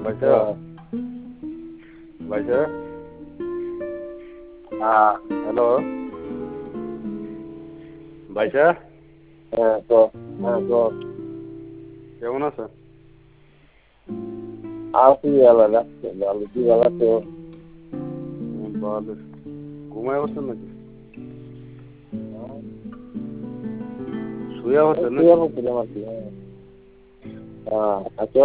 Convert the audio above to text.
বাইসা বাইসা হ্যাঁ হ্যালো বাইসা হ্যাঁ তো হ্যাঁ তো কেমন আছে? আছি ভালো লাগছে ভালো কি ভালো তো ভালো। ঘুমায় বসছেন নাকি? শুয়ে বসছেন নাকি? শুয়ে পড়ছিলাম আর কি হ্যাঁ আচ্ছা